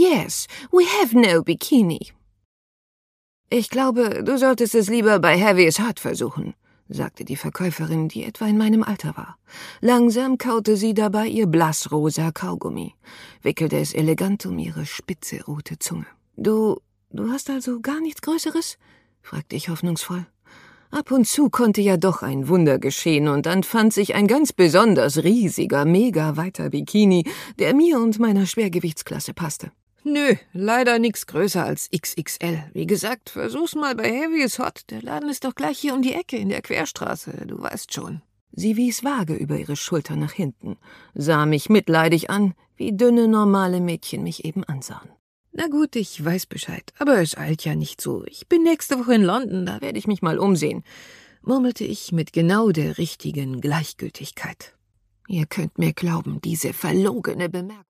Yes, we have no bikini. »Ich glaube, du solltest es lieber bei Heavy's Hut versuchen«, sagte die Verkäuferin, die etwa in meinem Alter war. Langsam kaute sie dabei ihr blassrosa Kaugummi, wickelte es elegant um ihre spitze, rote Zunge. »Du hast also gar nichts Größeres?« fragte ich hoffnungsvoll. Ab und zu konnte ja doch ein Wunder geschehen, und dann fand sich ein ganz besonders riesiger, mega weiter Bikini, der mir und meiner Schwergewichtsklasse passte. »Nö, leider nix größer als XXL. Wie gesagt, versuch's mal bei Heavy's Hut. Der Laden ist doch gleich hier um die Ecke in der Querstraße, du weißt schon.« Sie wies vage über ihre Schulter nach hinten, sah mich mitleidig an, wie dünne, normale Mädchen mich eben ansahen. »Na gut, ich weiß Bescheid, aber es eilt ja nicht so. Ich bin nächste Woche in London, da werde ich mich mal umsehen«, murmelte ich mit genau der richtigen Gleichgültigkeit. Ihr könnt mir glauben, diese verlogene Bemerkung